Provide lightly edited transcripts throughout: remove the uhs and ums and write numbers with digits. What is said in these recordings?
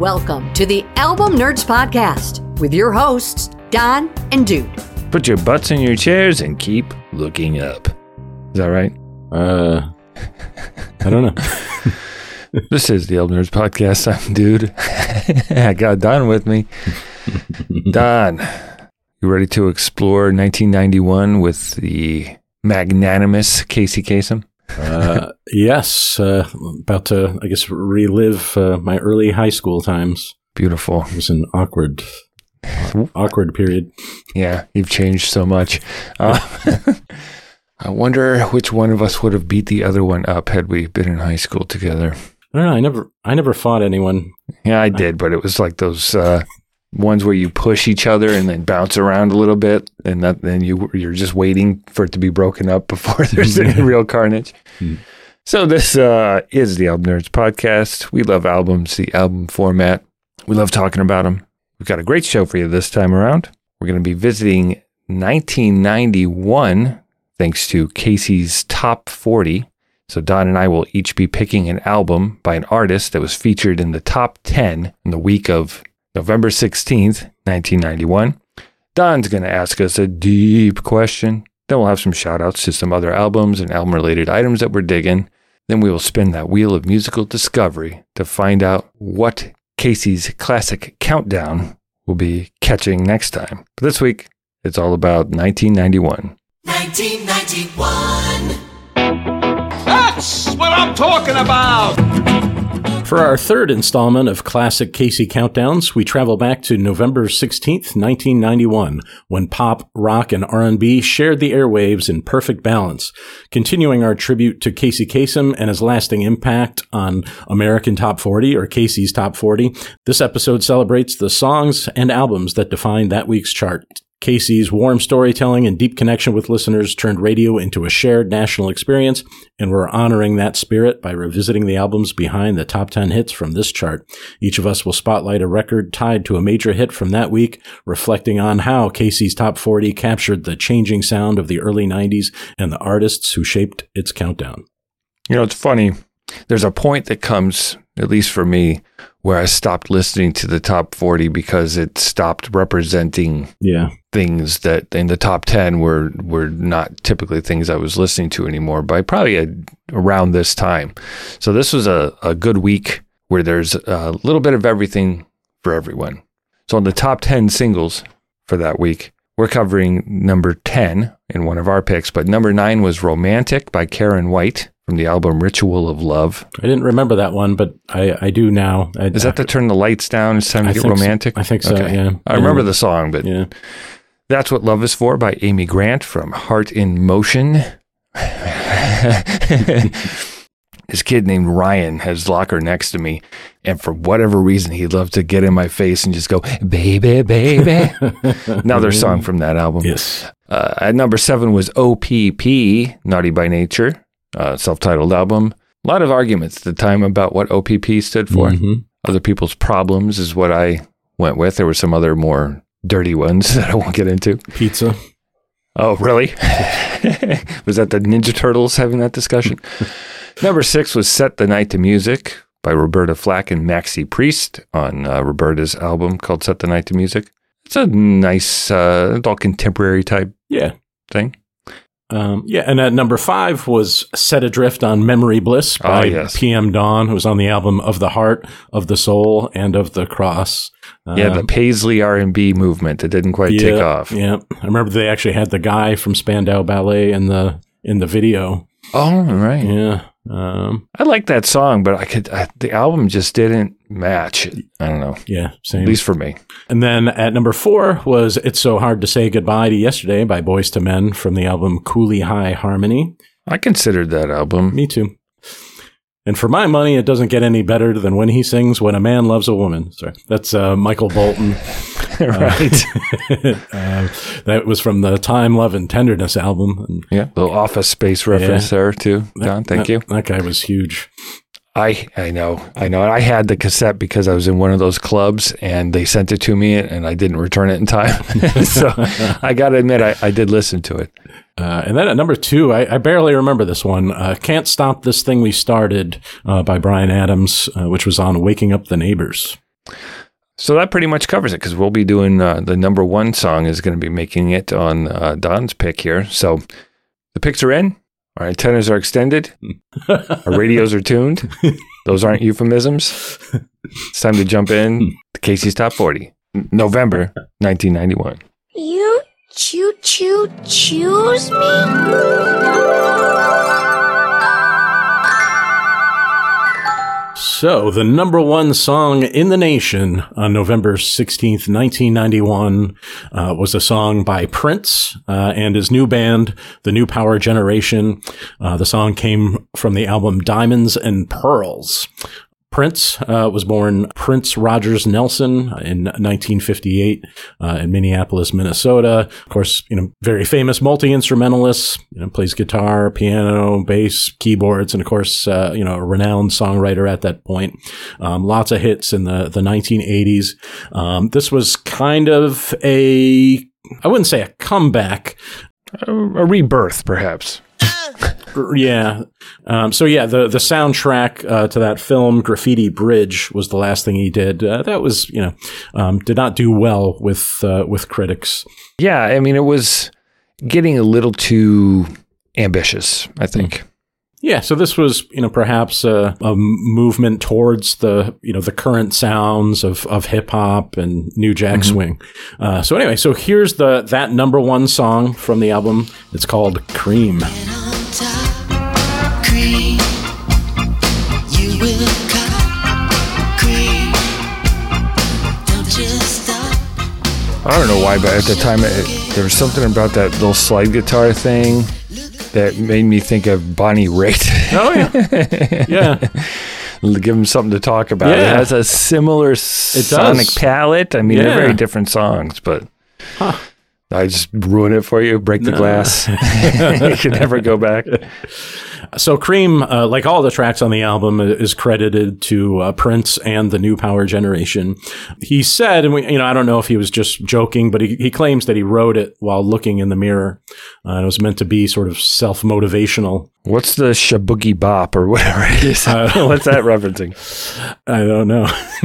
Welcome to the Album Nerds Podcast with your hosts, Don and Dude. Put your butts in your chairs and keep looking up. Is that right? I don't know. This is the Album Nerds Podcast. I'm Dude. I got Don with me. Don, you ready to explore 1991 with the magnanimous Casey Kasem? Yes. About to, I guess, relive my early high school times. Beautiful. It was an awkward period. Yeah, you've changed so much. I wonder which one of us would have beat the other one up had we been in high school together. I don't know. I never fought anyone. Yeah, I did, but it was like those ones where you push each other and then bounce around a little bit, and then you're just waiting for it to be broken up before there's any real carnage. So this is the Album Nerds Podcast. We love albums, the album format. We love talking about them. We've got a great show for you this time around. We're going to be visiting 1991, thanks to Casey's Top 40. So Don and I will each be picking an album by an artist that was featured in the top 10 in the week of November 16th, 1991. Don's going to ask us a deep question. Then we'll have some shout outs to some other albums and album related items that we're digging. Then we will spin that wheel of musical discovery to find out what Casey's classic countdown will be catching next time. But this week, it's all about 1991. 1991. That's what I'm talking about. For our third installment of Classic Casey Countdowns, we travel back to November 16th, 1991, when pop, rock, and R&B shared the airwaves in perfect balance, continuing our tribute to Casey Kasem and his lasting impact on American Top 40, or Casey's Top 40. This episode celebrates the songs and albums that defined that week's chart. Casey's warm storytelling and deep connection with listeners turned radio into a shared national experience, and we're honoring that spirit by revisiting the albums behind the top 10 hits from this chart. Each of us will spotlight a record tied to a major hit from that week, reflecting on how Casey's Top 40 captured the changing sound of the early 90s and the artists who shaped its countdown. You know, it's funny. There's a point that comes, at least for me, where I stopped listening to the top 40 because it stopped representing things that in the top 10 were not typically things I was listening to anymore, by probably around this time. So this was a good week where there's a little bit of everything for everyone. So on the top 10 singles for that week, we're covering number 10 in one of our picks, but number 9 was Romantic by Karen White from the album Ritual of Love. I didn't remember that one, but I do now. Is that the Turn the Lights Down, It's Time to Get Romantic? I think so, okay. Yeah. I remember the song, but yeah. That's What Love Is For by Amy Grant from Heart in Motion. This kid named Ryan has Locker next to me, and for whatever reason, he'd love to get in my face and just go, baby, baby. Another song from that album. Yes. At number 7 was OPP, Naughty by Nature, self-titled album. A lot of arguments at the time about what OPP stood for. Mm-hmm. Other People's Problems is what I went with. There were some other more dirty ones that I won't get into. Pizza. Oh, really? Was that the Ninja Turtles having that discussion? Number 6 was Set the Night to Music by Roberta Flack and Maxi Priest on Roberta's album called Set the Night to Music. It's a nice adult contemporary type thing. And at number 5 was Set Adrift on Memory Bliss by PM Dawn, who was on the album Of the Heart, Of the Soul, and Of the Cross. The Paisley R&B movement that didn't quite take off. Yeah, I remember they actually had the guy from Spandau Ballet in the video. Oh, right. Yeah. I like that song, but the album just didn't match. I don't know. Yeah, same. At least for me. And then at number 4 was It's So Hard to Say Goodbye to Yesterday by Boyz II Men from the album Cooley High Harmony. I considered that album. Me too. And for my money, it doesn't get any better than when he sings When a Man Loves a Woman. Sorry, that's Michael Bolton. Right. That was from the Time, Love, and Tenderness album. And, little Office Space reference there too, Don. Thank you. That guy was huge. I know. And I had the cassette because I was in one of those clubs and they sent it to me and I didn't return it in time. So I got to admit, I did listen to it. And then at number 2, I barely remember this one. Can't Stop This Thing We Started by Bryan Adams, which was on Waking Up the Neighbors. So that pretty much covers it, because we'll be doing the number one song is going to be making it on Don's pick here. So the picks are in. Our antennas are extended. Our radios are tuned. Those aren't euphemisms. It's time to jump in to Casey's Top 40, November 1991. You choose me? So, the number one song in the nation on November 16th, 1991, was a song by Prince and his new band, The New Power Generation. The song came from the album Diamonds and Pearls. Prince was born Prince Rogers Nelson in 1958 in Minneapolis, Minnesota. Of course, very famous multi-instrumentalist, plays guitar, piano, bass, keyboards, and of course, a renowned songwriter at that point. Lots of hits in the 1980s. This was kind of I wouldn't say a comeback. A rebirth, perhaps. Yeah. The soundtrack to that film, Graffiti Bridge, was the last thing he did. That was, did not do well with critics. Yeah, I mean, it was getting a little too ambitious, I think. Yeah, so this was, perhaps a movement towards the current sounds of hip hop and new jack swing. So here's that number one song from the album. It's called Cream. I don't know why, but at the time, there was something about that little slide guitar thing that made me think of Bonnie Raitt. Oh, yeah. Yeah. Give him something to talk about. Yeah. It has a similar sonic palette. I mean, they're very different songs, but I just ruin it for you, break the glass. You can never go back. So Cream, like all the tracks on the album, is credited to Prince and the New Power Generation. He said, and I don't know if he was just joking, but he claims that he wrote it while looking in the mirror. It was meant to be sort of self-motivational. What's the Shaboogie Bop or whatever it is? What's that referencing? I don't know.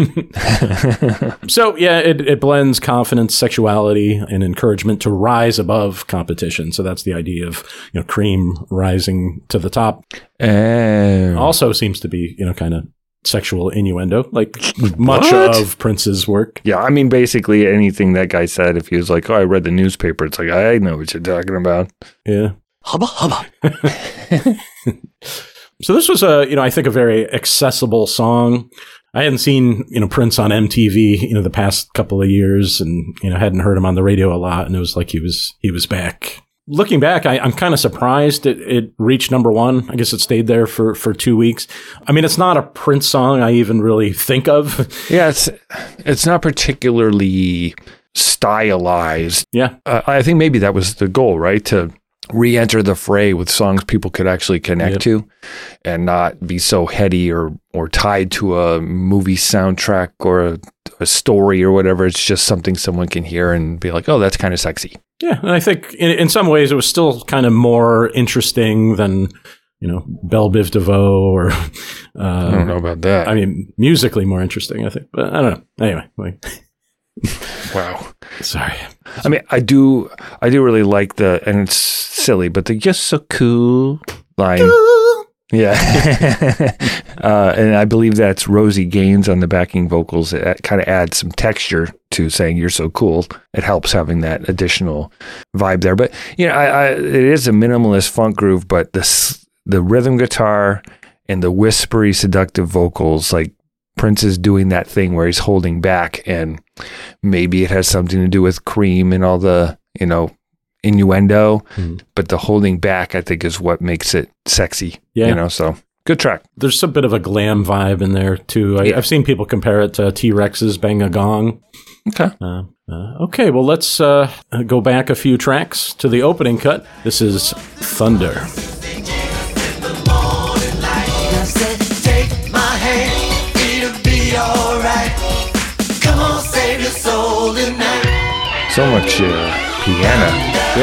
So, yeah, it blends confidence, sexuality, and encouragement to rise above competition. So that's the idea of, Cream rising to the top. Also seems to be, kind of sexual innuendo, like much of Prince's work. Yeah, I mean, basically anything that guy said, if he was like, I read the newspaper, it's like, I know what you're talking about. Yeah. Hubba hubba. So this was I think a very accessible song. I hadn't seen, Prince on MTV, the past couple of years, and, hadn't heard him on the radio a lot. And it was like he was back. Looking back, I'm kind of surprised it reached number one. I guess it stayed there for 2 weeks. I mean, it's not a Prince song I even really think of. Yeah, it's not particularly stylized. Yeah. I think maybe that was the goal, right? To re-enter the fray with songs people could actually connect to and not be so heady or tied to a movie soundtrack or a story or whatever. It's just something someone can hear and be like, oh, that's kind of sexy. Yeah, and I think in some ways it was still kind of more interesting than, Belle Biv DeVoe or... I don't know about that. I mean, musically more interesting, I think. But I don't know. Anyway. Wow. Sorry. I mean, I do really like and it's silly, but the "You're so cool" line. Cool. Yeah. And I believe that's Rosie Gaines on the backing vocals. It kind of adds some texture to saying "You're so cool." It helps having that additional vibe there. But, it is a minimalist funk groove, but the rhythm guitar and the whispery, seductive vocals, like Prince is doing that thing where he's holding back, and maybe it has something to do with Cream and all the, innuendo, but the holding back, I think, is what makes it sexy. Yeah. So good track. There's a bit of a glam vibe in there too. I've seen people compare it to T-Rex's Bang a Gong. Okay. Okay, well, let's go back a few tracks to the opening cut. This is Thunder. So much piano.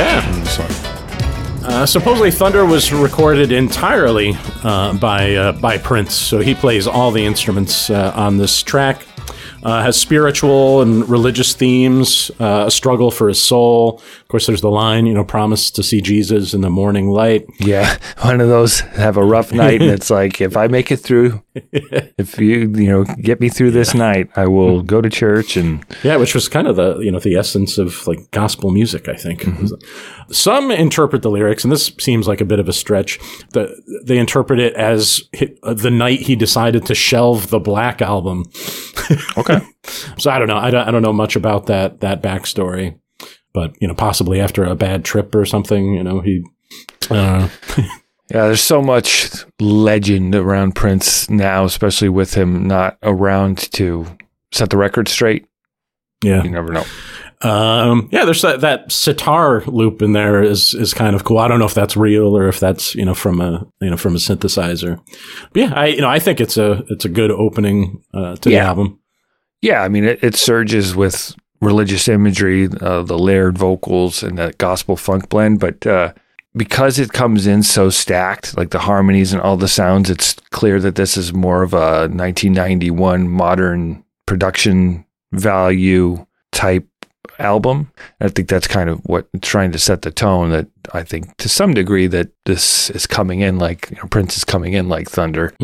Yeah. Supposedly Thunder was recorded entirely by Prince, so he plays all the instruments on this track. Has spiritual and religious themes, a struggle for his soul. Of course, there's the line, promise to see Jesus in the morning light. Yeah, one of those, have a rough night, and it's like, if I make it through, if you get me through this night, I will go to church. And yeah, which was kind of the essence of like gospel music, I think. Some interpret the lyrics, and this seems like a bit of a stretch, they interpret it as the night he decided to shelve the Black Album. Okay. So I don't know. I don't know much about that backstory, but possibly after a bad trip or something, he. I don't know. Yeah, there's so much legend around Prince now, especially with him not around to set the record straight. Yeah, you never know. Yeah, there's that sitar loop in there is kind of cool. I don't know if that's real or if that's from a synthesizer. But yeah, I think it's a good opening to the album. Yeah, I mean it surges with religious imagery, the layered vocals, and that gospel funk blend. But because it comes in so stacked, like the harmonies and all the sounds, it's clear that this is more of a 1991 modern production value type album. I think that's kind of what trying to set the tone, that I think to some degree that this is coming in like Prince is coming in like thunder,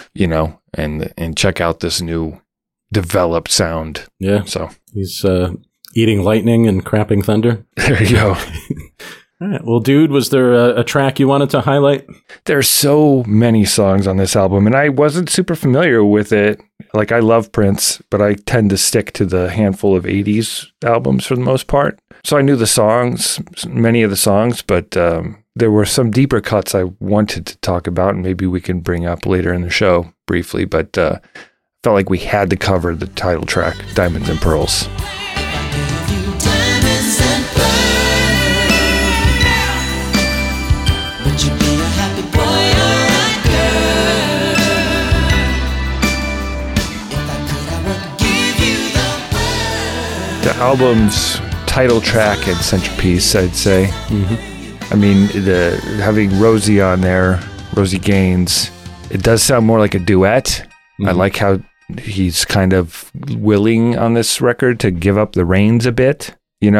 and check out this new developed sound. Yeah. So he's eating lightning and crapping thunder. There you go. All right. Well, dude, was there a track you wanted to highlight? There's so many songs on this album, and I wasn't super familiar with it. Like, I love Prince, but I tend to stick to the handful of 80s albums for the most part. So I knew the songs, many of the songs, but there were some deeper cuts I wanted to talk about, and maybe we can bring up later in the show briefly, but felt like we had to cover the title track, Diamonds and Pearls. The album's title track and centerpiece, I'd say. Mm-hmm. I mean, having Rosie on there, Rosie Gaines, it does sound more like a duet. Mm-hmm. I like how he's kind of willing on this record to give up the reins a bit,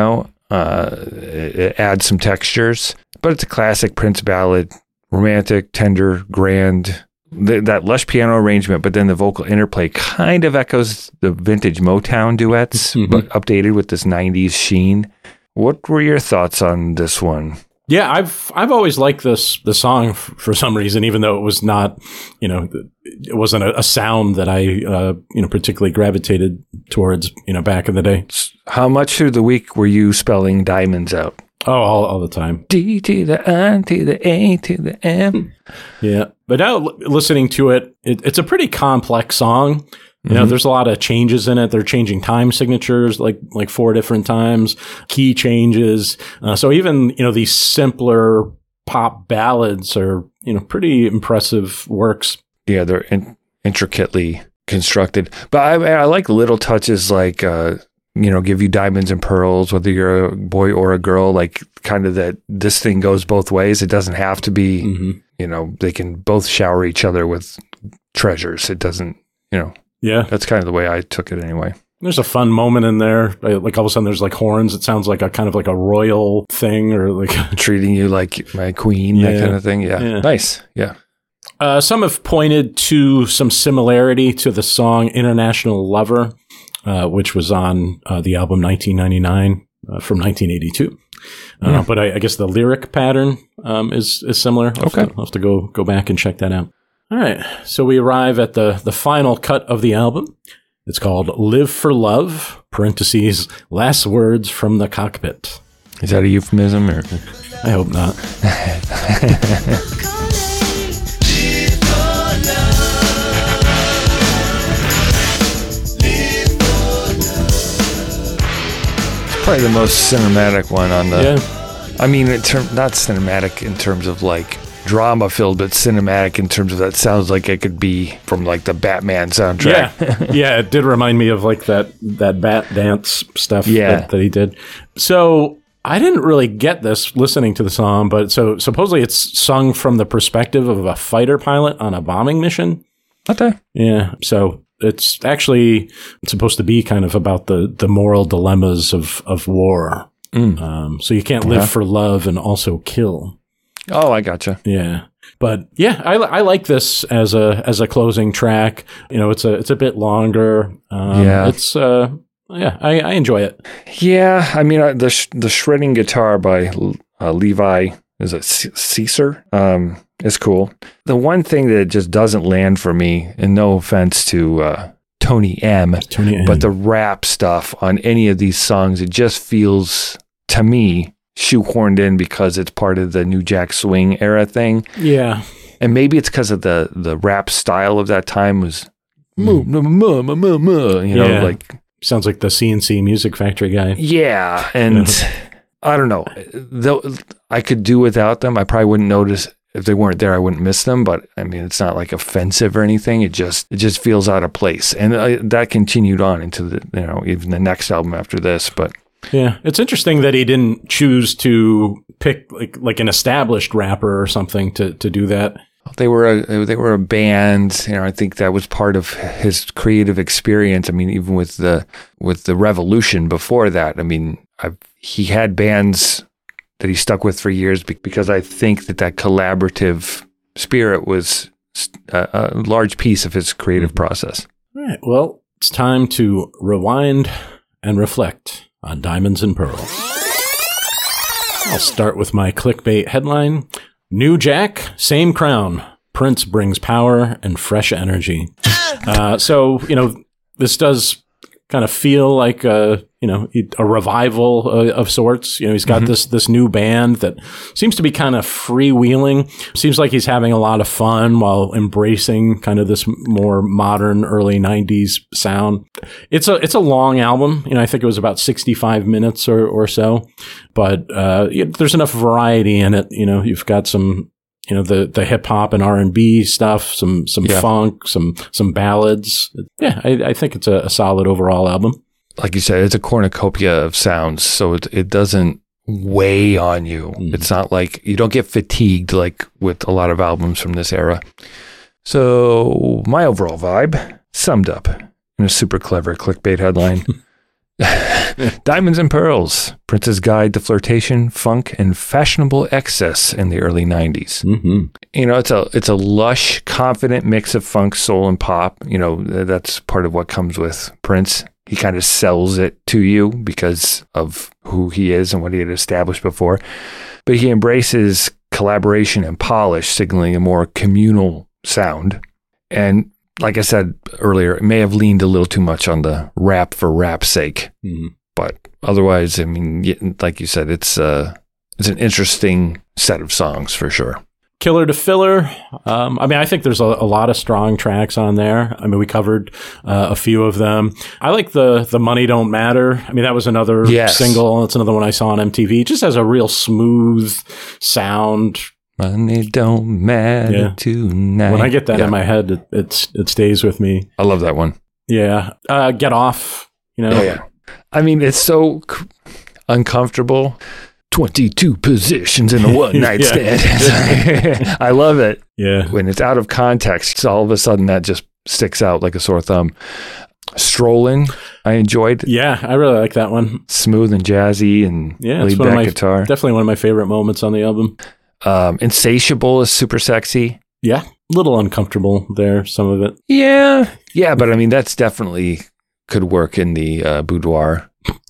it adds some textures, but it's a classic Prince ballad, romantic, tender, grand. That lush piano arrangement, but then the vocal interplay kind of echoes the vintage Motown duets, mm-hmm. but updated with this 90s sheen. What were your thoughts on this one? Yeah, I've always liked the song for some reason, even though it was not, it wasn't a sound that I, particularly gravitated towards, back in the day. How much through the week were you spelling diamonds out? Oh, all the time. D to the I to the A to the M. Yeah. But now listening to it, it's a pretty complex song. There's a lot of changes in it. They're changing time signatures like 4 different times, key changes. So even, these simpler pop ballads are, pretty impressive works. Yeah, they're intricately constructed. But I like little touches like, give you diamonds and pearls, whether you're a boy or a girl, like kind of that this thing goes both ways. It doesn't have to be, mm-hmm. They can both shower each other with treasures. It doesn't, Yeah. That's kind of the way I took it anyway. There's a fun moment in there. Like all of a sudden there's like horns. It sounds like a kind of like a royal thing or like treating you like my queen, that kind of thing. Yeah. Nice. Yeah. Some have pointed to some similarity to the song International Lover, which was on the album 1999 from 1982. But I guess the lyric pattern is similar. I'll have to go back and check that out. All right. So we arrive at the final cut of the album. It's called Live for Love, parentheses, last words from the cockpit. Is that a euphemism? Or? I hope not. Probably the most cinematic one on the. Yeah. I mean, not cinematic in terms of like drama filled, but cinematic in terms of that sounds like it could be from like the Batman soundtrack. Yeah, it did remind me of like that bat dance stuff that he did. So I didn't really get this listening to the song, but so supposedly it's sung from the perspective of a fighter pilot on a bombing mission. Okay. Yeah. So it's actually supposed to be kind of about the moral dilemmas of war. So you can't live for love and also kill. Oh, I gotcha. Yeah. But yeah, I like this as a closing track. You know, it's a bit longer. It's I enjoy it. Yeah, I mean the shredding guitar by Levi, is it Caesar? Is cool. The one thing that just doesn't land for me, and no offense to Tony M, but the rap stuff on any of these songs, it just feels to me shoehorned in because it's part of the New Jack Swing era thing. Yeah. And maybe it's because of the rap style of that time was like sounds like the CNC Music Factory guy. Yeah, and I don't know. Though I could do without them. I probably wouldn't notice if they weren't there. I wouldn't miss them. But I mean, it's not like offensive or anything. It just feels out of place, and that continued on into even the next album after this. But yeah, it's interesting that he didn't choose to pick like an established rapper or something to do that. They were a band. I think that was part of his creative experience. I mean, even with the Revolution before that, I mean, he had bands that he stuck with for years because I think that collaborative spirit was a large piece of his creative process. All right. Well, it's time to rewind and reflect on Diamonds and Pearls. I'll start with my clickbait headline. New Jack, same crown. Prince brings power and fresh energy. So, this does kind of feel like a revival of sorts. He's got this new band that seems to be kind of freewheeling. Seems like he's having a lot of fun while embracing kind of this more modern early 90s sound. It's a long album. I think it was about 65 minutes or so, but there's enough variety in it. You've got some the hip hop and R&B stuff, some funk, some ballads. Yeah, I think it's a solid overall album. Like you said, it's a cornucopia of sounds, so it doesn't weigh on you. It's not like you don't get fatigued like with a lot of albums from this era. So my overall vibe summed up in a super clever clickbait headline. Diamonds and Pearls, Prince's Guide to Flirtation, Funk, and Fashionable Excess in the early 90s. It's a lush, confident mix of funk, soul, and pop. That's part of what comes with Prince. He kind of sells it to you because of who he is and what he had established before. But he embraces collaboration and polish, signaling a more communal sound. And like I said earlier, it may have leaned a little too much on the rap for rap's sake. But otherwise, I mean, like you said, it's an interesting set of songs for sure. Killer to filler. I think there's a lot of strong tracks on there. I mean, we covered a few of them. I like the Money Don't Matter. I mean, that was another single. It's another one I saw on MTV. It just has a real smooth sound. Money don't matter tonight. When I get that in my head, it stays with me. I love that one. Yeah. Get Off. I mean, it's so uncomfortable. 22 positions in a one night stand. I love it. Yeah. When it's out of context, all of a sudden that just sticks out like a sore thumb. Strolling, I enjoyed. Yeah, I really like that one. Smooth and jazzy and laid back guitar. Definitely one of my favorite moments on the album. Insatiable is super sexy. Yeah, a little uncomfortable there, some of it. Yeah, but I mean, that's definitely could work in the boudoir.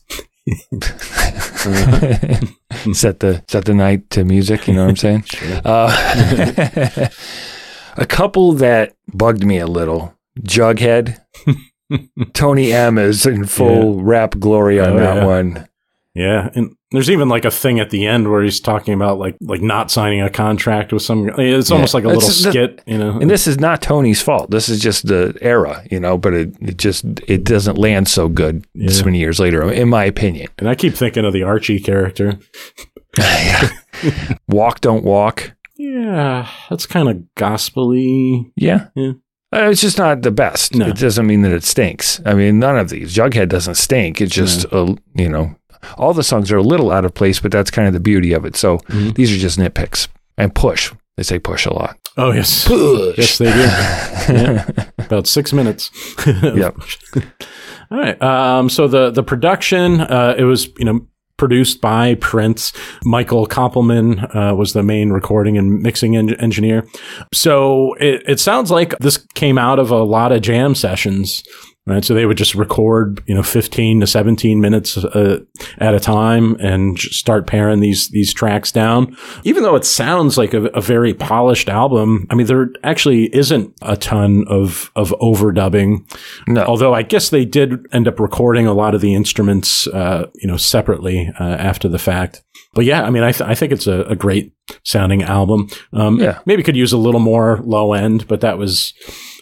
Set the night to music, you know what I'm saying? Sure. A couple that bugged me a little. Jughead. Tony M is in full rap glory on that one. Yeah, and there's even like a thing at the end where he's talking about like not signing a contract with some. It's almost like a little skit, And this is not Tony's fault. This is just the era, But it doesn't land so good this many years later, in my opinion. And I keep thinking of the Archie character. Walk Don't Walk. Yeah, that's kind of gospel-y. Yeah. It's just not the best. No. It doesn't mean that it stinks. I mean, none of these. Jughead doesn't stink. It's just all the songs are a little out of place, but that's kind of the beauty of it. So these are just nitpicks. And Push. They say Push a lot. Oh, yes. Push. Yes, they do. Yeah. About 6 minutes. Yep. All right. So the production, it was, produced by Prince. Michael Koppelman was the main recording and mixing engineer. So it sounds like this came out of a lot of jam sessions. Right. So they would just record, 15 to 17 minutes at a time and start paring these tracks down. Even though it sounds like a very polished album, I mean, there actually isn't a ton of overdubbing. No. Although I guess they did end up recording a lot of the instruments, separately after the fact. But yeah, I mean, I think it's a great sounding album. Maybe could use a little more low end, but that was,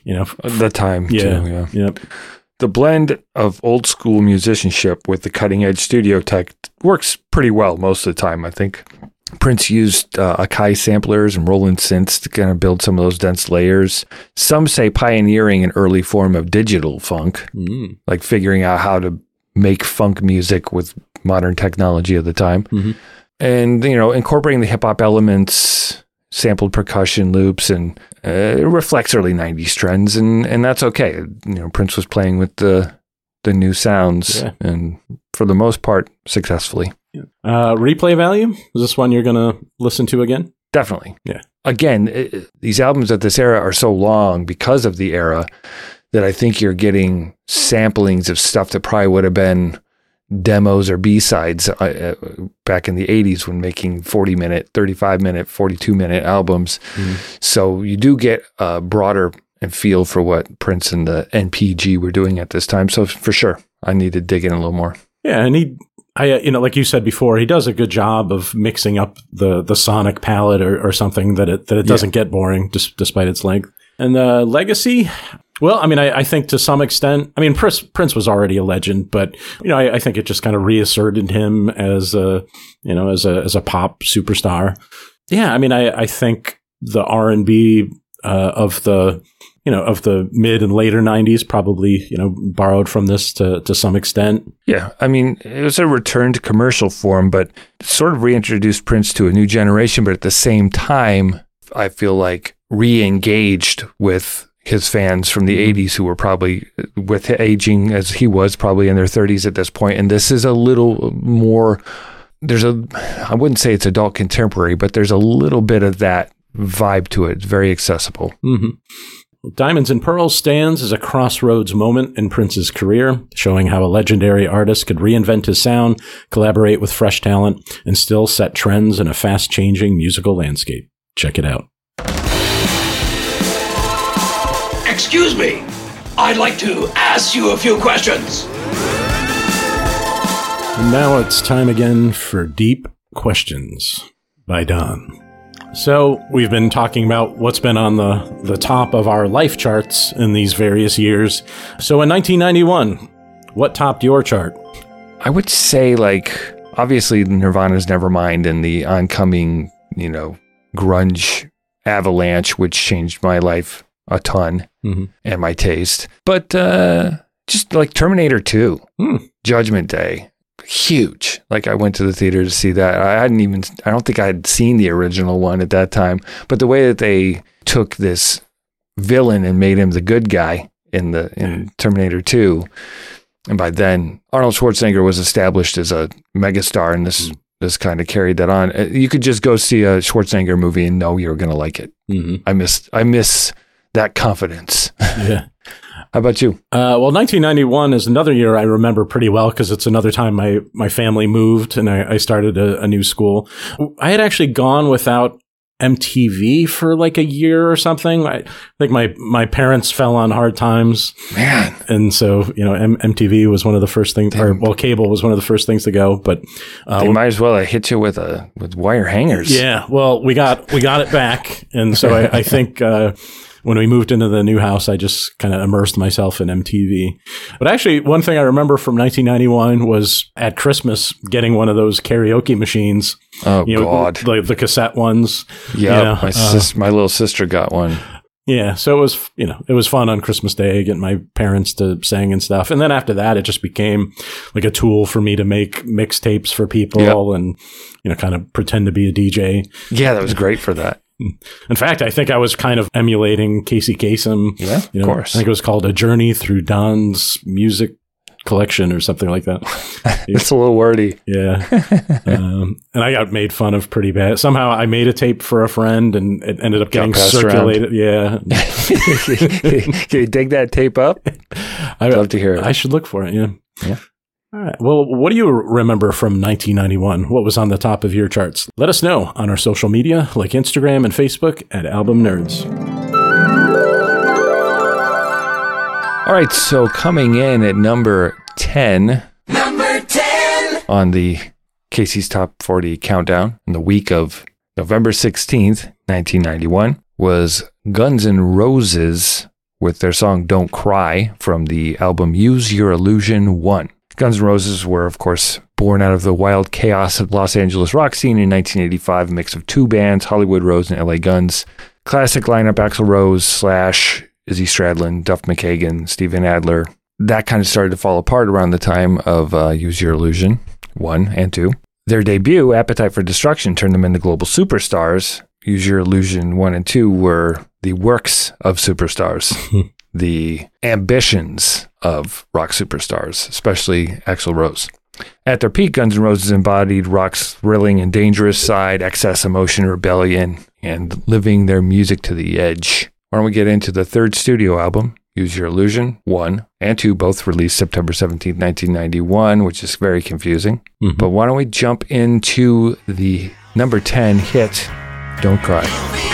the time. Yeah. Too, Yep. The blend of old school musicianship with the cutting edge studio tech works pretty well most of the time. I think Prince used Akai samplers and Roland synths to kind of build some of those dense layers. Some say pioneering an early form of digital funk, like figuring out how to make funk music with modern technology of the time. Mm-hmm. And, incorporating the hip hop elements, sampled percussion loops, and it reflects early 90s trends, and that's okay. Prince was playing with the new sounds, and for the most part, successfully. Yeah. Replay value? Is this one you're going to listen to again? Definitely. Yeah. Again, these albums at this era are so long because of the era that I think you're getting samplings of stuff that probably would have been demos or B-sides back in the 80s when making 40-minute, 35-minute, 42-minute albums. So you do get a broader feel for what Prince and the NPG were doing at this time. So for sure, I need to dig in a little more. Yeah, and like you said before, he does a good job of mixing up the sonic palette or something that it doesn't get boring despite its length. And the legacy, well, I mean, I think to some extent, I mean, Prince was already a legend, but I think it just kind of reasserted him as a pop superstar. Yeah, I mean, I think the R&B of the mid and later 90s probably borrowed from this to some extent. Yeah, I mean, it was a return to commercial form, but sort of reintroduced Prince to a new generation. But at the same time, I feel like re-engaged with his fans from the 80s who were probably with aging as he was probably in their 30s at this point. And this is a little more, I wouldn't say it's adult contemporary, but there's a little bit of that vibe to it. It's very accessible. Mm-hmm. Diamonds and Pearls stands as a crossroads moment in Prince's career, showing how a legendary artist could reinvent his sound, collaborate with fresh talent, and still set trends in a fast-changing musical landscape. Check it out. Excuse me, I'd like to ask you a few questions. And now it's time again for Deep Questions by Don. So we've been talking about what's been on the top of our life charts in these various years. So in 1991, what topped your chart? I would say, obviously Nirvana's Nevermind and the oncoming, grunge avalanche, which changed my life a ton and my taste. But just like Terminator 2, Judgment Day, huge. I went to the theater to see that. I don't think I had seen the original one at that time, but the way that they took this villain and made him the good guy in Terminator 2, and by then Arnold Schwarzenegger was established as a megastar, and this kind of carried that on. You could just go see a Schwarzenegger movie and know you're going to like it. I miss that confidence. Yeah. How about you? 1991 is another year I remember pretty well because it's another time my family moved and I started a new school. I had actually gone without MTV for a year or something. I think my parents fell on hard times. Man. And so, MTV was one of the first things, cable was one of the first things to go, but they might as well have hit you with wire hangers. Yeah. Well, we got it back. And so I think, when we moved into the new house, I just kind of immersed myself in MTV. But actually, one thing I remember from 1991 was at Christmas getting one of those karaoke machines. Oh, God. The cassette ones. Yeah, my little sister got one. Yeah, so it was fun on Christmas Day, getting my parents to sing and stuff. And then after that, it just became a tool for me to make mixtapes for people and, kind of pretend to be a DJ. Yeah, that was great for that. In fact, I think I was kind of emulating Casey Kasem. Yeah, of course. I think it was called A Journey Through Don's Music Collection or something like that. It's a little wordy. Yeah. And I got made fun of pretty bad. Somehow I made a tape for a friend and it ended up getting circulated. Around. Yeah. Can you dig that tape up? I'd love to hear it. I should look for it. Yeah. Yeah. All right. Well, what do you remember from 1991? What was on the top of your charts? Let us know on our social media like Instagram and Facebook at Album Nerds. All right, so coming in at number 10 on the Casey's Top 40 Countdown in the week of November 16th, 1991, was Guns N' Roses with their song Don't Cry from the album Use Your Illusion 1. Guns N' Roses were, of course, born out of the wild chaos of Los Angeles rock scene in 1985, a mix of two bands, Hollywood Rose and LA Guns. Classic lineup, Axl Rose, Slash, Izzy Stradlin, Duff McKagan, Steven Adler. That kind of started to fall apart around the time of Use Your Illusion 1 and 2. Their debut, Appetite for Destruction, turned them into global superstars. Use Your Illusion 1 and 2 were the works of superstars, the ambitions of rock superstars, especially Axl Rose. At their peak, Guns N' Roses embodied rock's thrilling and dangerous side, excess, emotion, rebellion, and living their music to the edge. Why don't we get into the third studio album, Use Your Illusion 1 and 2, both released September 17th, 1991, which is very confusing. Mm-hmm. But why don't we jump into the number 10 hit, Don't Cry.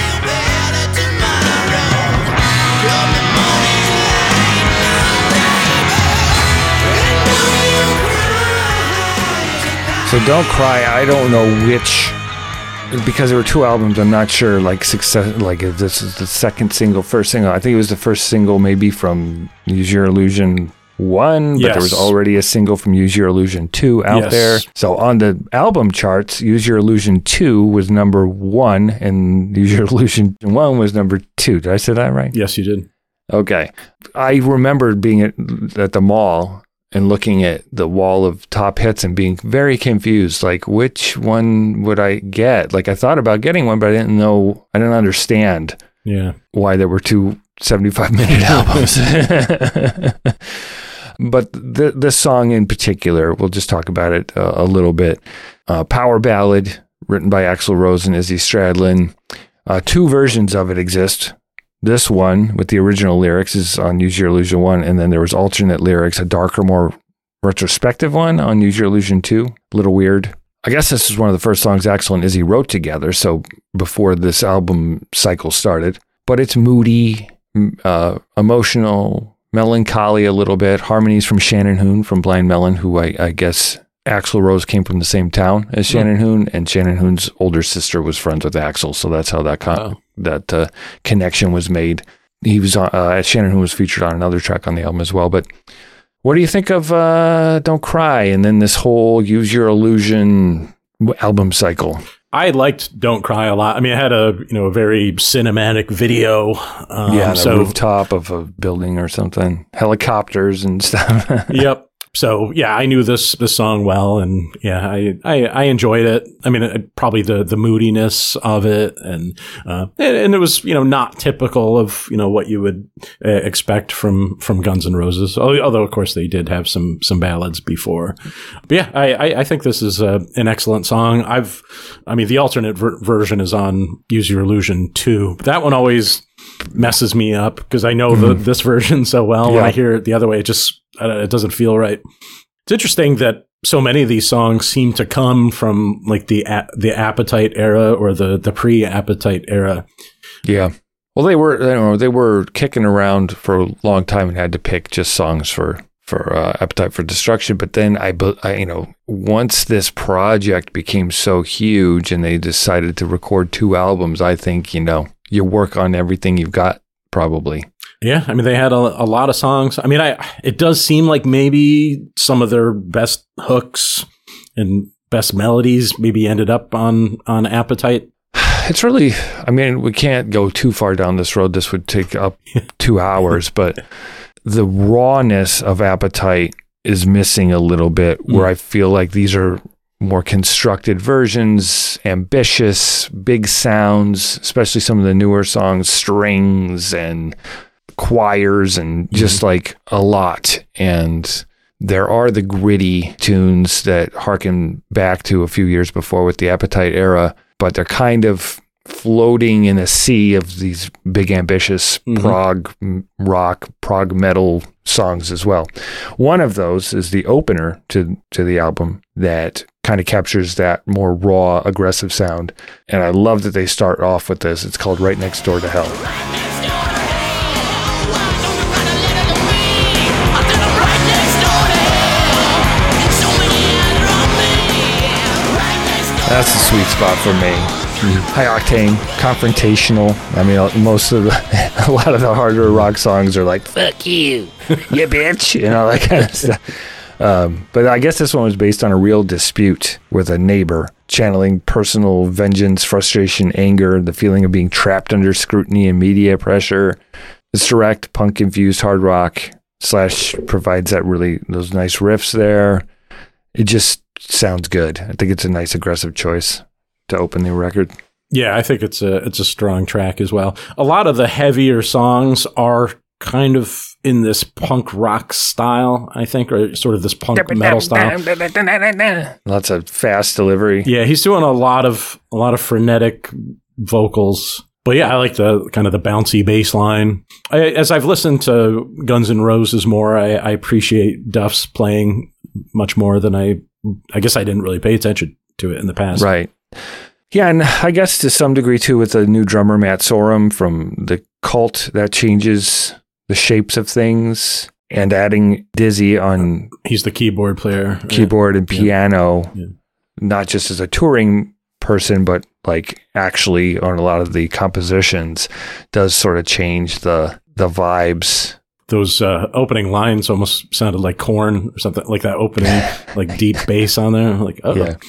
So Don't Cry, I don't know which, because there were two albums, I'm not sure, like success, like if this is the second single, first single. I think it was the first single maybe from Use Your Illusion 1, but there was already a single from Use Your Illusion 2 out there. So on the album charts, Use Your Illusion 2 was number 1 and Use Your Illusion 1 was number 2. Did I say that right? Yes, you did. Okay. I remember being at the mall and looking at the wall of top hits and being very confused, like which one would I get? Like I thought about getting one, but I didn't understand why there were two 75-minute albums. But this song in particular, we'll just talk about it a little bit. Power ballad written by Axl Rose and Izzy Stradlin. Two versions of it exist. This one with the original lyrics is on Use Your Illusion 1, and then there was alternate lyrics, a darker, more retrospective one on Use Your Illusion 2. A little weird. I guess this is one of the first songs Axl and Izzy wrote together, so before this album cycle started. But it's moody, emotional, melancholy a little bit. Harmonies from Shannon Hoon from Blind Melon, who I guess Axl Rose came from the same town as Shannon Hoon, and Shannon Hoon's older sister was friends with Axl, so that's how that connection was made. He was Shannon Hoon was featured on another track on the album as well. But what do you think of Don't Cry and then this whole Use Your Illusion album cycle? I liked Don't Cry a lot. I mean, it had a very cinematic video. On the rooftop of a building or something, helicopters and stuff. Yep. So yeah, I knew this song well, and yeah, I enjoyed it. I mean, probably the moodiness of it, and it was not typical of what you would expect from Guns N' Roses. Although of course they did have some ballads before. But yeah, I think this is an excellent song. The alternate version is on Use Your Illusion 2. But that one always messes me up because I know this version so well. Yeah. When I hear it the other way, it doesn't feel right. It's interesting that so many of these songs seem to come from like the Appetite era or the pre-Appetite era. Yeah. Well, they were kicking around for a long time and had to pick just songs for Appetite for Destruction. But then I once this project became so huge and they decided to record 2 albums, I think, you work on everything you've got probably. Yeah, I mean, they had a lot of songs. I mean, it does seem like maybe some of their best hooks and best melodies maybe ended up on Appetite. It's really, I mean, we can't go too far down this road. This would take up 2 hours, but the rawness of Appetite is missing a little bit, where I feel like these are more constructed versions, ambitious, big sounds, especially some of the newer songs, strings and choirs and just like a lot. And there are the gritty tunes that harken back to a few years before with the Appetite era, but they're kind of floating in a sea of these big, ambitious prog rock, prog metal songs as well. One of those is the opener to the album that kind of captures that more raw, aggressive sound. And I love that they start off with this. It's called Right Next Door to Hell. That's a sweet spot for me. High octane, confrontational. I mean, a lot of the harder rock songs are like, fuck you, you bitch, you know, that kind of stuff. But I guess this one was based on a real dispute with a neighbor, channeling personal vengeance, frustration, anger, the feeling of being trapped under scrutiny and media pressure. It's direct, punk-infused hard rock. Slash provides those nice riffs there. It just sounds good. I think it's a nice aggressive choice to open the record. Yeah, I think it's a strong track as well. A lot of the heavier songs are kind of in this punk rock style, I think, or sort of this punk metal style. Lots of fast delivery. Yeah, he's doing a lot of frenetic vocals. But yeah, I like the kind of the bouncy bass line. As I've listened to Guns N' Roses more, I appreciate Duff's playing much more than I guess I didn't really pay attention to it in the past. Right. Yeah, and I guess to some degree too with the new drummer Matt Sorum from the Cult, that changes the shapes of things, and adding Dizzy on he's the keyboard player, keyboard and piano, not just as a touring person, but like actually on a lot of the compositions, does sort of change the vibes. Those opening lines almost sounded like Korn or something, like that opening, like deep bass on there. Like, oh. Yeah.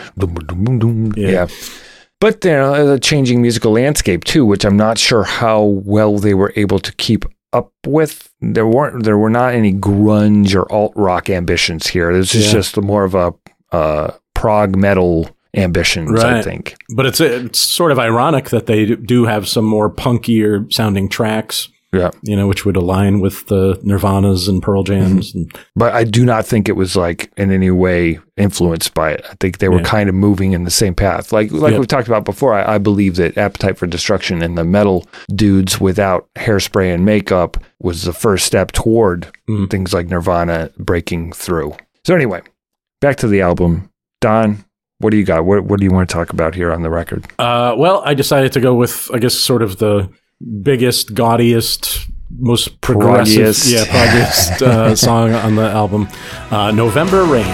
Yeah. But the changing musical landscape too, which I'm not sure how well they were able to keep up with. There were not any grunge or alt rock ambitions here. This is just more of a prog metal ambitions, right. I think. But it's sort of ironic that they do have some more punkier sounding tracks. Yeah. Which would align with the Nirvanas and Pearl Jams. But I do not think it was like in any way influenced by it. I think they were kind of moving in the same path. Like we've talked about before, I believe that Appetite for Destruction and the metal dudes without hairspray and makeup was the first step toward things like Nirvana breaking through. So anyway, back to the album. Don, what do you got? What do you want to talk about here on the record? Well, I decided to go with, I guess, sort of the biggest, gaudiest, most progressive, proggiest song on the album, November Rain.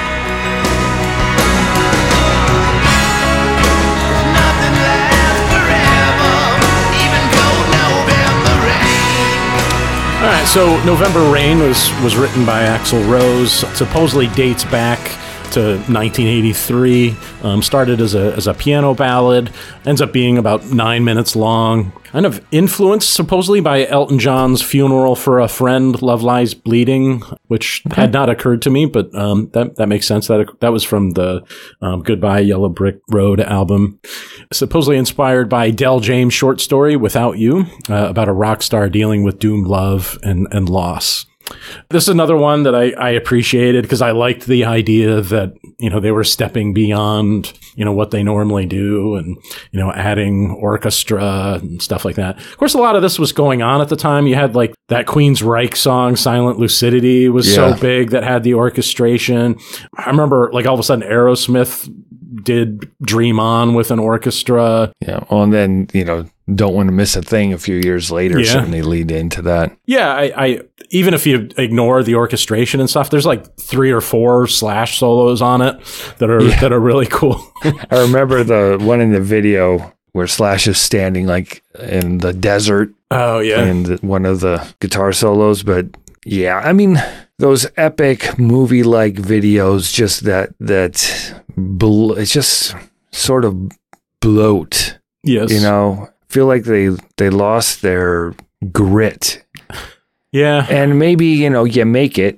All right, so November Rain was written by Axl Rose. It supposedly dates back to 1983. Started as a piano ballad, ends up being about 9 minutes long. Kind of influenced supposedly by Elton John's Funeral for a Friend, Love Lies Bleeding, which had not occurred to me, but that makes sense. That was from the Goodbye Yellow Brick Road album. Supposedly inspired by Del James' short story Without You, about a rock star dealing with doomed love and loss. This is another one that I appreciated because I liked the idea that, they were stepping beyond, what they normally do and, adding orchestra and stuff like that. Of course, a lot of this was going on at the time. You had like that Queensryche song, Silent Lucidity, was so big that had the orchestration. I remember like all of a sudden Aerosmith did Dream On with an orchestra. Yeah. Well, and then, Don't Want to Miss a Thing a few years later certainly lead into that. Yeah. I even if you ignore the orchestration and stuff, there's like 3 or 4 Slash solos on it that are really cool. I remember the one in the video where Slash is standing like in the desert. Oh yeah. And one of the guitar solos, but yeah, I mean, those epic movie-like videos, just it's just sort of bloat. Yes. Feel like they lost their grit. Yeah. And maybe, you make it,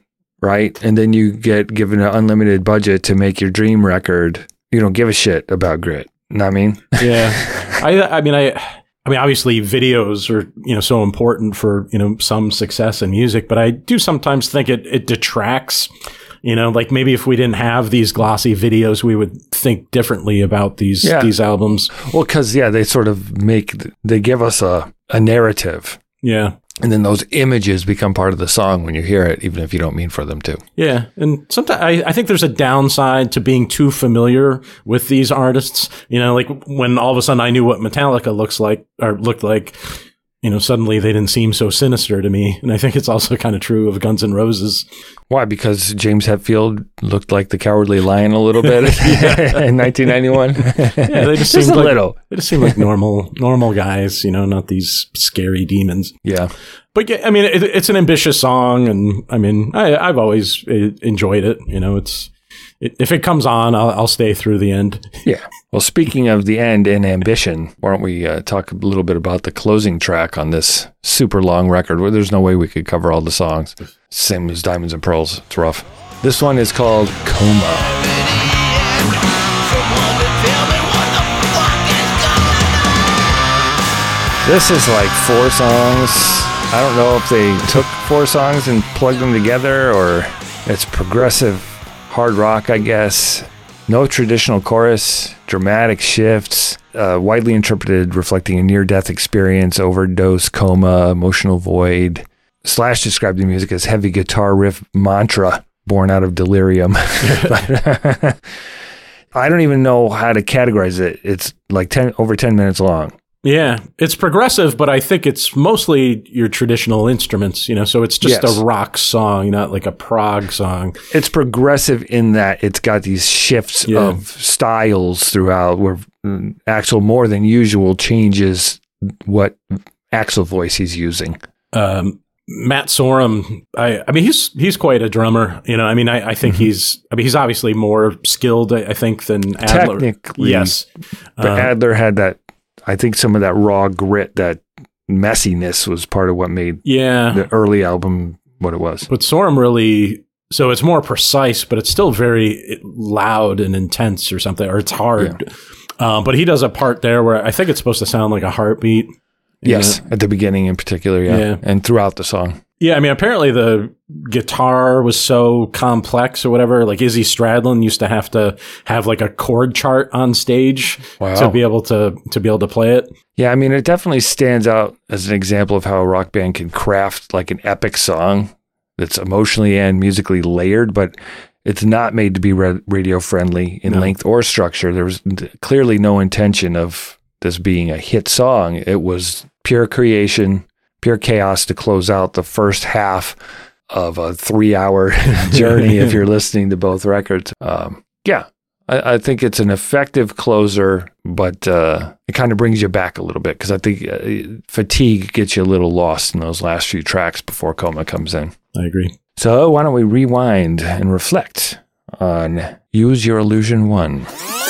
right? And then you get given an unlimited budget to make your dream record. You don't give a shit about grit. Know what I mean? Yeah. I mean, obviously videos are, so important for, some success in music, but I do sometimes think it detracts, like maybe if we didn't have these glossy videos, we would think differently about these albums. Well, because, they sort of they give us a narrative. Yeah. And then those images become part of the song when you hear it, even if you don't mean for them to. Yeah. And sometimes I think there's a downside to being too familiar with these artists. Like when all of a sudden I knew what Metallica looked like, suddenly they didn't seem so sinister to me. And I think it's also kind of true of Guns N' Roses. Why? Because James Hetfield looked like the Cowardly Lion a little bit in 1991. Yeah, they just seemed a little. They just seemed like normal guys, not these scary demons. Yeah. But yeah, I mean, it's an ambitious song, and I mean, I've always enjoyed it. If it comes on, I'll stay through the end. Yeah. Well, speaking of the end and ambition, why don't we talk a little bit about the closing track on this super long record where there's no way we could cover all the songs. Same as Diamonds and Pearls. It's rough. This one is called Coma. This is like 4 songs. I don't know if they took 4 songs and plugged them together, or it's progressive hard rock, I guess. No traditional chorus, dramatic shifts, widely interpreted, reflecting a near-death experience, overdose, coma, emotional void. Slash described the music as heavy guitar riff mantra born out of delirium. I don't even know how to categorize it. It's like over 10 minutes long. Yeah, it's progressive, but I think it's mostly your traditional instruments, so it's just a rock song, not like a prog song. It's progressive in that it's got these shifts of styles throughout, where Axl more than usual changes what Axl voice he's using. Matt Sorum, I mean, he's quite a drummer, I mean, I think he's obviously more skilled, I think, than Adler. Technically, yes. But Adler had that, I think some of that raw grit, that messiness was part of what made the early album what it was. But Sorum really, so it's more precise, but it's still very loud and intense or something, or it's hard. Yeah. But he does a part there where I think it's supposed to sound like a heartbeat. Yes, at the beginning in particular, and throughout the song. Yeah, I mean, apparently the guitar was so complex or whatever. Like Izzy Stradlin used to have like a chord chart on stage to be able to play it. Yeah, I mean, it definitely stands out as an example of how a rock band can craft like an epic song that's emotionally and musically layered, but it's not made to be radio friendly in length or structure. There was clearly no intention of this being a hit song. It was pure creation, pure chaos to close out the first half of a 3-hour journey if you're listening to both records. I think it's an effective closer, but it kind of brings you back a little bit, because I think fatigue gets you a little lost in those last few tracks before Coma comes in. I agree. So why don't we rewind and reflect on Use Your Illusion 1.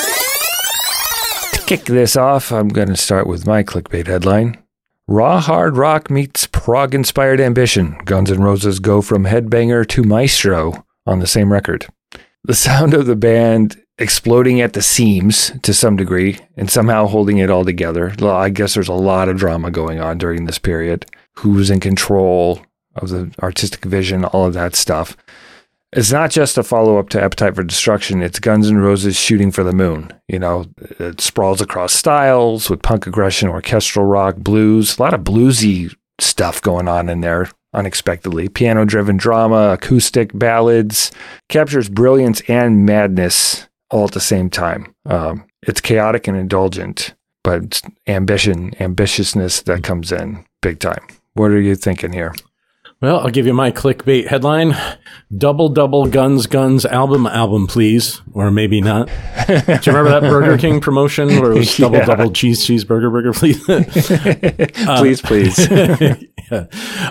To kick this off, I'm going to start with my clickbait headline. Raw hard rock meets prog-inspired ambition. Guns N' Roses go from headbanger to maestro on the same record. The sound of the band exploding at the seams to some degree and somehow holding it all together. I guess there's a lot of drama going on during this period. Who's in control of the artistic vision, all of that stuff. It's not just a follow-up to Appetite for Destruction. It's Guns N' Roses shooting for the moon. It sprawls across styles with punk aggression, orchestral rock, blues, a lot of bluesy stuff going on in there unexpectedly. Piano-driven drama, acoustic ballads, captures brilliance and madness all at the same time. It's chaotic and indulgent, but it's ambitiousness that comes in big time. What are you thinking here? Well, I'll give you my clickbait headline. Double Guns album, please. Or maybe not. Do you remember that Burger King promotion where it was double cheeseburger, burger, please? Please. Yeah.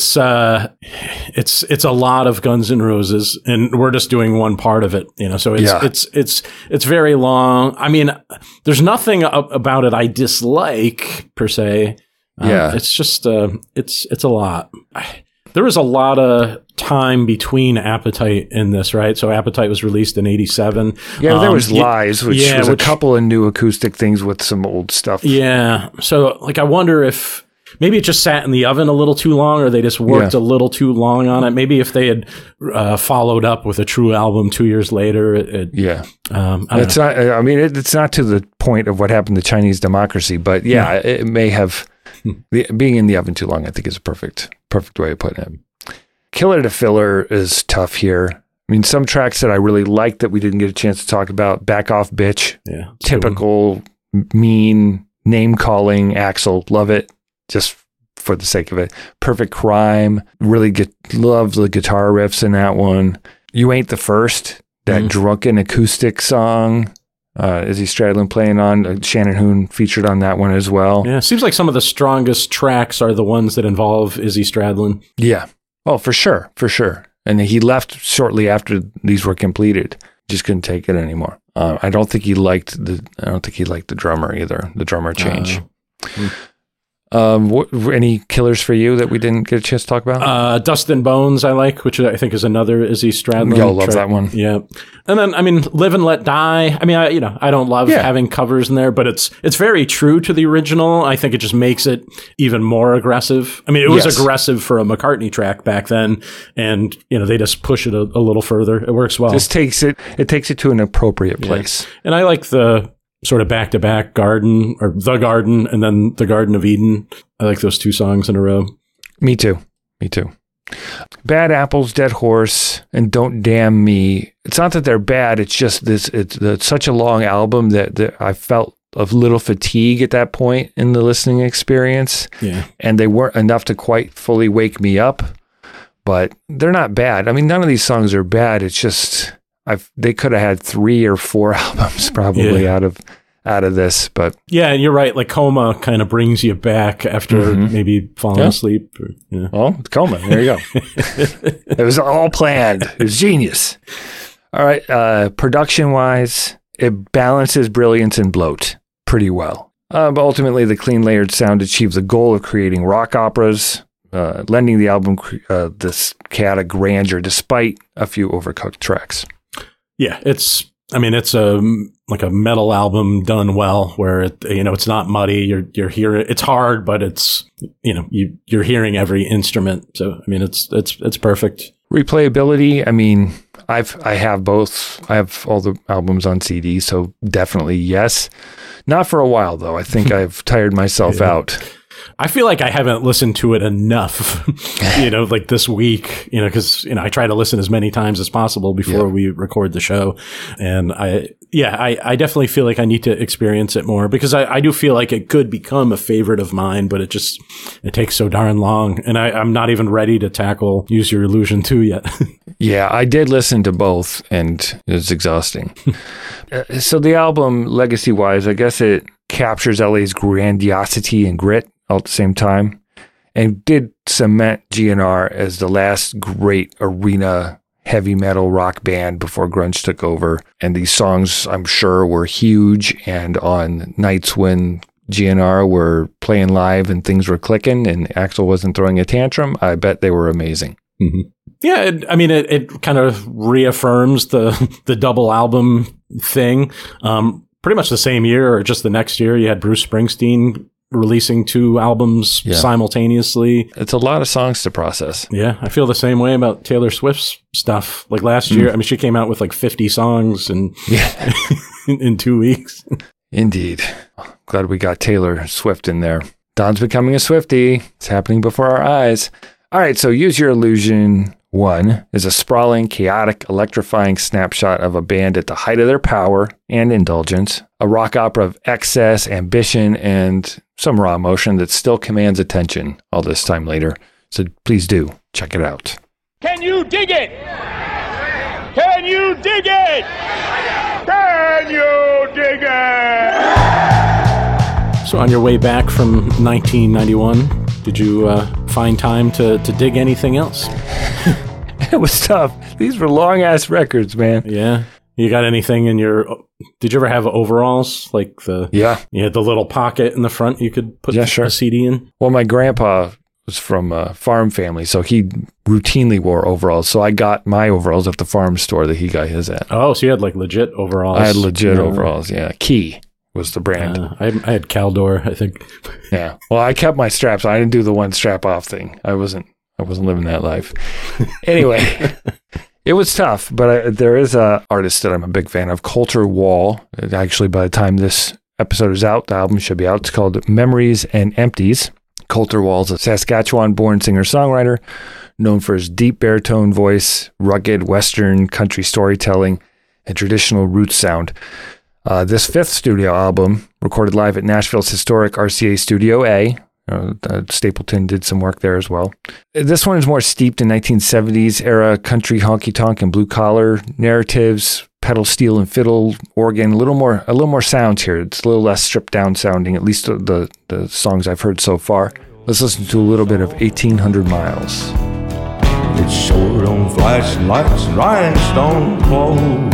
It's a lot of Guns N' Roses, and we're just doing one part of it, so it's very long. I mean, there's nothing about it I dislike per se. It's just, it's a lot. There was a lot of time between Appetite and this, right? So Appetite was released in 87. Yeah, there was Lies, which was a couple of new acoustic things with some old stuff. Yeah. So, like, I wonder if maybe it just sat in the oven a little too long, or they just worked a little too long on it. Maybe if they had followed up with a true album 2 years later, it's not to the point of what happened to Chinese Democracy, but it may have being in the oven too long. I think is a perfect way of putting it. Killer to Filler is tough here. I mean, some tracks that I really liked that we didn't get a chance to talk about. Back Off Bitch. Yeah. Typical mean name calling. Axl, love it. Just for the sake of it. Perfect Crime. Really love the guitar riffs in that one. You Ain't the First. That drunken acoustic song. Izzy Stradlin playing on. Shannon Hoon featured on that one as well. Yeah, it seems like some of the strongest tracks are the ones that involve Izzy Stradlin. Yeah. Oh, for sure. And he left shortly after these were completed. Just couldn't take it anymore. I don't think he liked the drummer either. The drummer change. Any killers for you that we didn't get a chance to talk about? Dust and Bones I like, which I think is another Izzy Stradlin. Y'all love that one. Yeah. And then, I mean, Live and Let Die. I mean, I don't love having covers in there, but it's very true to the original. I think it just makes it even more aggressive. I mean, it was aggressive for a McCartney track back then, and, they just push it a little further. It works well. Just takes it to an appropriate place. And I like the sort of back-to-back Garden, or The Garden, and then The Garden of Eden. I like those two songs in a row. Me too. Bad Apples, Dead Horse, and Don't Damn Me. It's not that they're bad. It's just it's such a long album that I felt a little fatigue at that point in the listening experience. Yeah. And they weren't enough to quite fully wake me up, but they're not bad. I mean, none of these songs are bad. It's just... they could have had 3 or 4 albums probably out of this, but and you're right. Like Coma kind of brings you back after maybe falling asleep. Well, Coma. There you go. It was all planned. It was genius. All right. Production wise, it balances brilliance and bloat pretty well. But ultimately, the clean layered sound achieved the goal of creating rock operas, lending the album this chaotic grandeur despite a few overcooked tracks. Yeah, it's like a metal album done well, where it's not muddy. You're hearing it's hard, but it's you're hearing every instrument. So I mean, it's perfect. Replayability. I mean, I have both. I have all the albums on CD, so definitely yes. Not for a while though. I think I've tired myself out. I feel like I haven't listened to it enough, like this week, because, I try to listen as many times as possible before we record the show. And I definitely feel like I need to experience it more, because I do feel like it could become a favorite of mine, but it takes so darn long. And I'm not even ready to tackle Use Your Illusion 2 yet. Yeah, I did listen to both, and it's exhausting. So the album, legacy-wise, I guess it captures LA's grandiosity and grit all at the same time, and did cement GNR as the last great arena heavy metal rock band before grunge took over. And these songs, I'm sure, were huge, and on nights when GNR were playing live and things were clicking and Axl wasn't throwing a tantrum, I bet they were amazing. Mm-hmm. Yeah, it kind of reaffirms the double album thing. Pretty much the same year, or just the next year, you had Bruce Springsteen releasing 2 albums simultaneously. It's a lot of songs to process. Yeah, I feel the same way about Taylor Swift's stuff. Like last year, I mean, she came out with like 50 songs in 2 weeks. Indeed. Glad we got Taylor Swift in there. Don's becoming a Swiftie. It's happening before our eyes. All right, so Use Your Illusion 1 is a sprawling, chaotic, electrifying snapshot of a band at the height of their power and indulgence, a rock opera of excess, ambition, and some raw emotion that still commands attention all this time later. So please do check it out. Can you dig it? Can you dig it? Can you dig it? So on your way back from 1991, did you find time to dig anything else? It was tough. These were long-ass records, man. Yeah. You got anything in your... Did you ever have overalls? Like you had the little pocket in the front you could put a CD in? Well, my grandpa was from a farm family, so he routinely wore overalls. So I got my overalls at the farm store that he got his at. Oh, so you had like legit overalls? I had legit overalls, yeah. Key was the brand. I had Caldor, I think. Yeah. Well, I kept my straps. I didn't do the one strap off thing. I wasn't living that life. Anyway, it was tough, but there is a artist that I'm a big fan of, Colter Wall. Actually, by the time this episode is out, the album should be out. It's called Memories and Empties. Colter Wall's a Saskatchewan-born singer-songwriter known for his deep baritone voice, rugged Western country storytelling, and traditional roots sound. This fifth studio album, recorded live at Nashville's historic RCA Studio A, Stapleton did some work there as well. This one is more steeped in 1970s era country honky-tonk and blue-collar narratives, pedal steel and fiddle, organ, a little more sounds here. It's a little less stripped down sounding, at least the songs I've heard so far. Let's listen to a little bit of 1800 Miles. It's short on flashing lights and rhinestone clothes.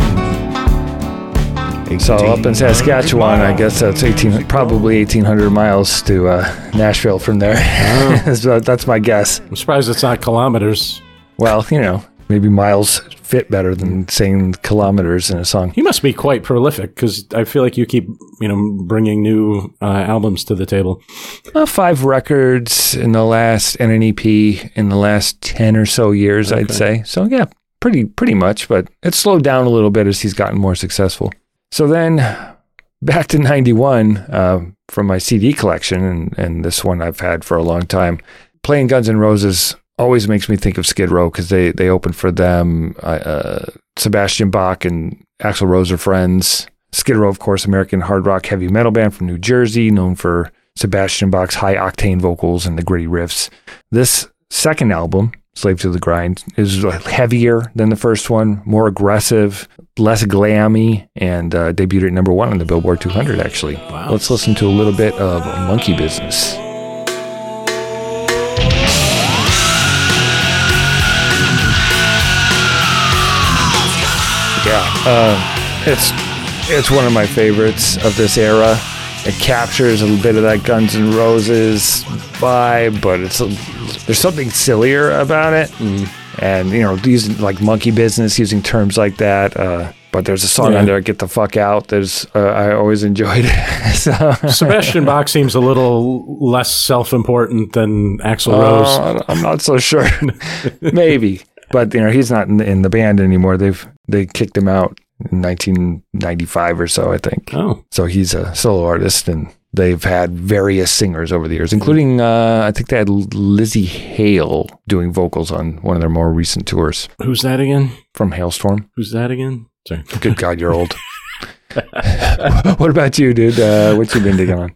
So up in Saskatchewan, I guess that's probably 1,800 miles to Nashville from there. Oh. So that's my guess. I'm surprised it's not kilometers. Well, maybe miles fit better than saying kilometers in a song. He must be quite prolific, because I feel like you keep, bringing new albums to the table. 5 records in the last, and an EP in the last 10 or so years, okay. I'd say. So yeah, pretty much, but it's slowed down a little bit as he's gotten more successful. So then back to 91 from my CD collection, and this one I've had for a long time. Playing Guns N' Roses always makes me think of Skid Row, because they opened for them. Sebastian Bach and Axl Rose are friends. Skid Row, of course, American hard rock heavy metal band from New Jersey, known for Sebastian Bach's high-octane vocals and the gritty riffs. This second album, Slave to the Grind, is heavier than the first one, more aggressive, less glammy, and debuted at number 1 on the Billboard 200, actually. Wow. Let's listen to a little bit of Monkey Business. Yeah, it's one of my favorites of this era. It captures a little bit of that Guns N' Roses vibe, but there's something sillier about it. And, using like Monkey Business, using terms like that. But there's a song on there, Get the Fuck Out. I always enjoyed it. So. Sebastian Bach seems a little less self-important than Axl Rose. I'm not so sure. Maybe. But, he's not in the band anymore. They kicked him out in 1995 or so, I think. Oh. So he's a solo artist, and they've had various singers over the years, including, I think they had Lizzie Hale doing vocals on one of their more recent tours. Who's that again? From Hailstorm. Who's that again? Sorry. Good God, you're old. What about you, dude? What you been digging on?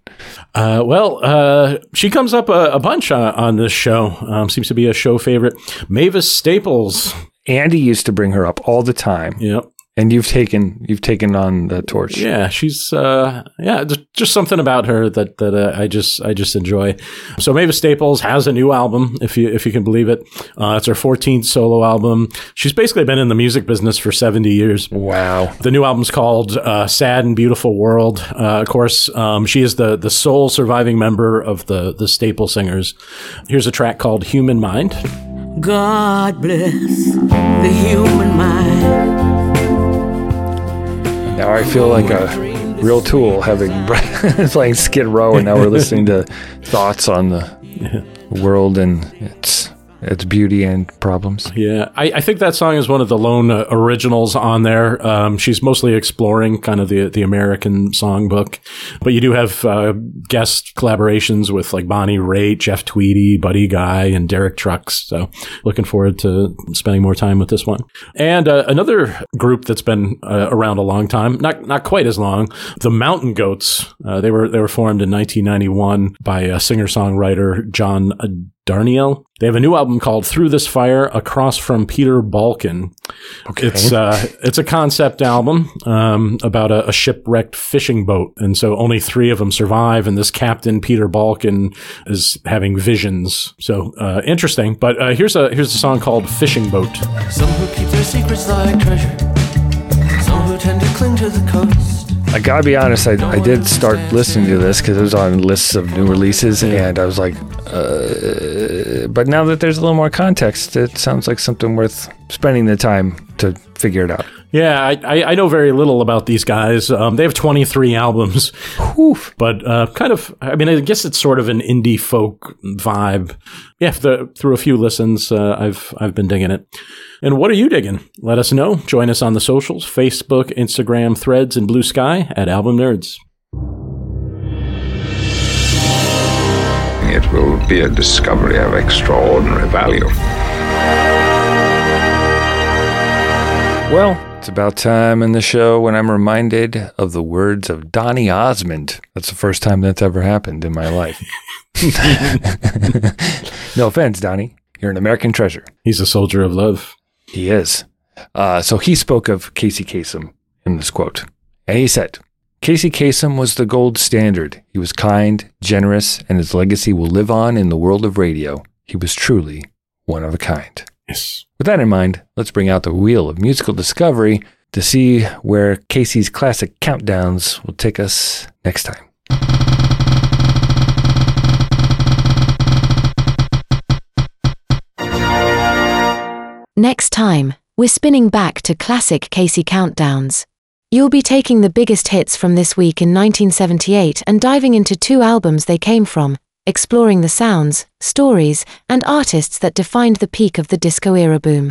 Well, she comes up a bunch on this show. Seems to be a show favorite. Mavis Staples. Andy used to bring her up all the time. Yep. And you've taken on the torch. Yeah, she's just something about her that I just enjoy. So Mavis Staples has a new album, if you can believe it. It's her 14th solo album. She's basically been in the music business for 70 years. Wow. The new album's called Sad and Beautiful World. Of course, she is the sole surviving member of the Staple Singers. Here's a track called Human Mind. God bless the human mind. Now I feel like a real tool playing Skid Row, and now we're listening to thoughts on the world and its beauty and problems. Yeah, I think that song is one of the lone originals on there. She's mostly exploring kind of the American songbook, but you do have guest collaborations with like Bonnie Raitt, Jeff Tweedy, Buddy Guy, and Derek Trucks. So looking forward to spending more time with this one. And another group that's been around a long time, not quite as long, the Mountain Goats. They were formed in 1991 by singer-songwriter John Darnielle. They have a new album called Through This Fire, Across from Peter Balkin. Okay. It's a concept album about a shipwrecked fishing boat. And so only 3 of them survive. And this captain, Peter Balkin, is having visions. So interesting. But here's a song called Fishing Boat. Some who keep their secrets like treasure. Some who tend to cling to the coast. I gotta be honest, I did start listening to this because it was on lists of new releases, and I was like, but now that there's a little more context, it sounds like something worth spending the time to figure it out. Yeah, I know very little about these guys. They have 23 albums, but I guess it's sort of an indie folk vibe. Yeah, through a few listens, I've been digging it. And what are you digging? Let us know. Join us on the socials, Facebook, Instagram, Threads, and Blue Sky at Album Nerds. It will be a discovery of extraordinary value. Well, it's about time in the show when I'm reminded of the words of Donny Osmond. That's the first time that's ever happened in my life. No offense, Donny. You're an American treasure. He's a soldier of love. He is. So he spoke of Casey Kasem in this quote. And he said, Casey Kasem was the gold standard. He was kind, generous, and his legacy will live on in the world of radio. He was truly one of a kind. Yes. With that in mind, let's bring out the wheel of musical discovery to see where Casey's classic countdowns will take us next time. Next time, we're spinning back to classic Casey countdowns. You'll be taking the biggest hits from this week in 1978 and diving into 2 albums they came from, exploring the sounds, stories, and artists that defined the peak of the disco era boom.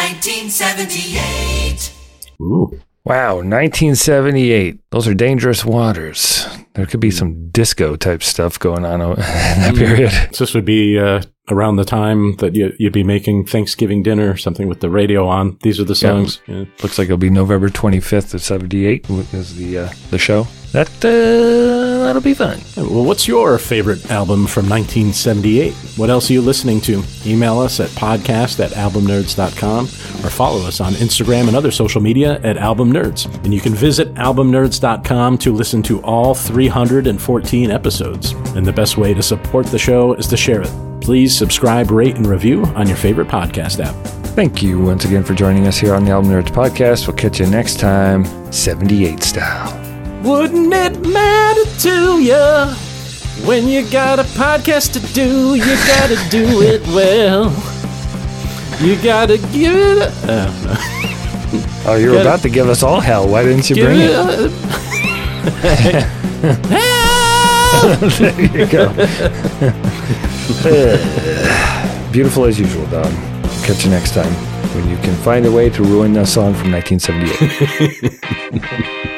1978. Ooh. Wow, 1978. Those are dangerous waters. There could be some disco type stuff going on in that period. So this would be around the time that you'd be making Thanksgiving dinner or something with the radio on. These are the songs. Yeah. Looks like it'll be November 25th of 78 is the show. That'll be fun. Well, what's your favorite album from 1978? What else are you listening to? Email us at podcast@albumnerds.com or follow us on Instagram and other social media at Album Nerds. And you can visit albumnerds.com to listen to all 314 episodes. And the best way to support the show is to share it. Please subscribe, rate, and review on your favorite podcast app. Thank you once again for joining us here on the Album Nerds podcast. We'll catch you next time, 78 style. Wouldn't it matter to you when you got a podcast to do? You gotta do it well. You gotta give it Oh, you were about to give us all hell. Why didn't you bring it? There you go. Beautiful as usual, Don. Catch you next time when you can find a way to ruin a song from 1978.